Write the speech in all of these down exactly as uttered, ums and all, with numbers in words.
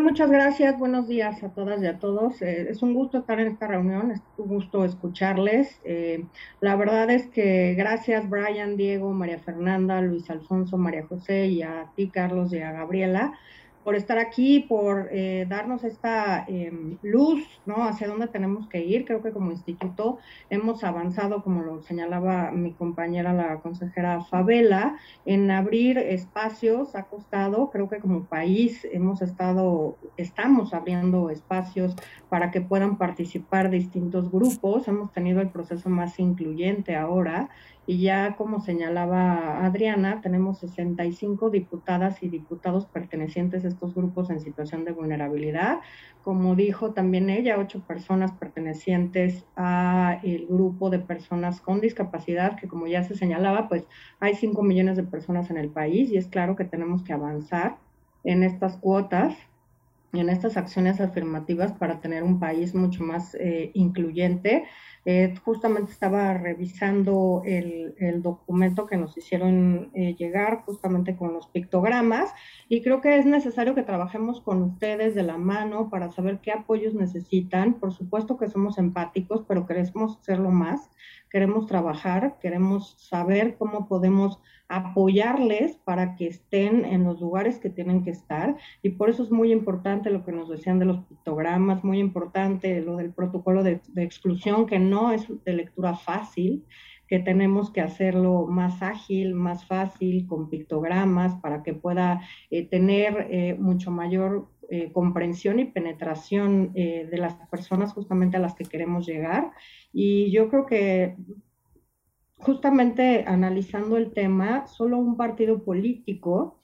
muchas gracias. Buenos días a todas y a todos. Eh, es un gusto estar en esta reunión, es un gusto escucharles. Eh, la verdad es que gracias Brian, Diego, María Fernanda, Luis Alfonso, María José y a ti, Carlos, y a Gabriela por estar aquí, por eh, darnos esta eh, luz, ¿no? Hacia dónde tenemos que ir. Creo que como instituto hemos avanzado, como lo señalaba mi compañera, la consejera Favela, en abrir espacios. Ha costado, creo que como país hemos estado, estamos abriendo espacios para que puedan participar distintos grupos. Hemos tenido el proceso más incluyente ahora y ya como señalaba Adriana, tenemos sesenta y cinco diputadas y diputados pertenecientes a estos grupos en situación de vulnerabilidad. Como dijo también ella, ocho personas pertenecientes a el grupo de personas con discapacidad, que como ya se señalaba, pues hay cinco millones de personas en el país y es claro que tenemos que avanzar en estas cuotas, en estas acciones afirmativas para tener un país mucho más eh, incluyente. Eh, justamente estaba revisando el, el, documento que nos hicieron eh, llegar justamente con los pictogramas y creo que es necesario que trabajemos con ustedes de la mano para saber qué apoyos necesitan. Por supuesto que somos empáticos, pero queremos hacerlo más, queremos trabajar, queremos saber cómo podemos apoyarles para que estén en los lugares que tienen que estar y por eso es muy importante lo que nos decían de los pictogramas, muy importante lo del protocolo de, de exclusión, que no es de lectura fácil, que tenemos que hacerlo más ágil, más fácil, con pictogramas, para que pueda eh, tener eh, mucho mayor eh, comprensión y penetración eh, de las personas justamente a las que queremos llegar. Y yo creo que justamente analizando el tema, solo un partido político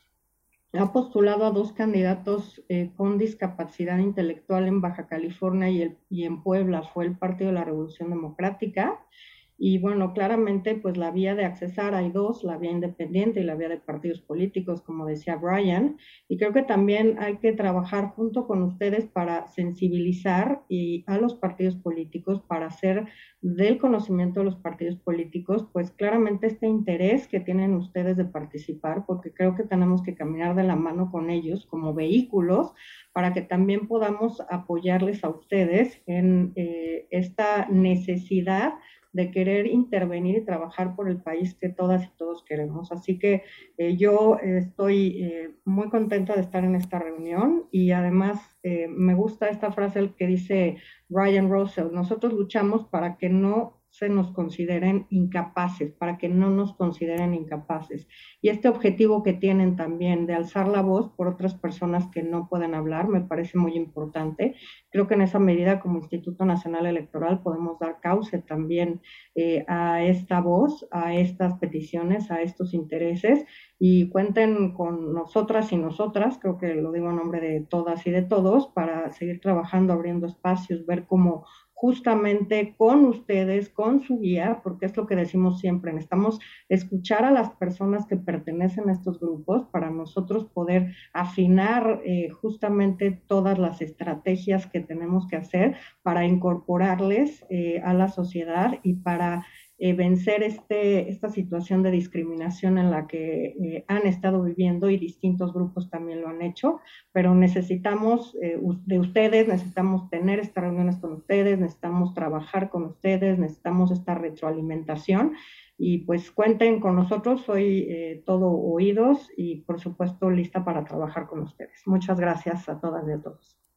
ha postulado a dos candidatos eh, con discapacidad intelectual en Baja California y, el, y en Puebla. Fue el Partido de la Revolución Democrática. Y bueno, claramente, pues la vía de accesar hay dos, la vía independiente y la vía de partidos políticos, como decía Brian. Y creo que también hay que trabajar junto con ustedes para sensibilizar y a los partidos políticos, para hacer del conocimiento de los partidos políticos, pues claramente este interés que tienen ustedes de participar, porque creo que tenemos que caminar de la mano con ellos como vehículos para que también podamos apoyarles a ustedes en eh, esta necesidad de querer intervenir y trabajar por el país que todas y todos queremos. Así que eh, yo estoy eh, muy contenta de estar en esta reunión y además eh, me gusta esta frase que dice Ryan Russell: nosotros luchamos para que no se nos consideren incapaces, para que no nos consideren incapaces. Y este objetivo que tienen también de alzar la voz por otras personas que no pueden hablar, me parece muy importante. Creo que en esa medida, como Instituto Nacional Electoral, podemos dar cauce también eh, a esta voz, a estas peticiones, a estos intereses, y cuenten con nosotras y nosotras, creo que lo digo en nombre de todas y de todos, para seguir trabajando, abriendo espacios, ver cómo justamente con ustedes, con su guía, porque es lo que decimos siempre, necesitamos escuchar a las personas que pertenecen a estos grupos para nosotros poder afinar eh, justamente todas las estrategias que tenemos que hacer para incorporarles eh, a la sociedad y para eh, vencer este, esta situación de discriminación en la que eh, han estado viviendo y distintos grupos también lo han hecho, pero necesitamos eh, de ustedes, necesitamos tener estas reuniones con ustedes, necesitamos trabajar con ustedes, necesitamos esta retroalimentación y pues cuenten con nosotros, soy eh, todo oídos y por supuesto lista para trabajar con ustedes. Muchas gracias a todas y a todos.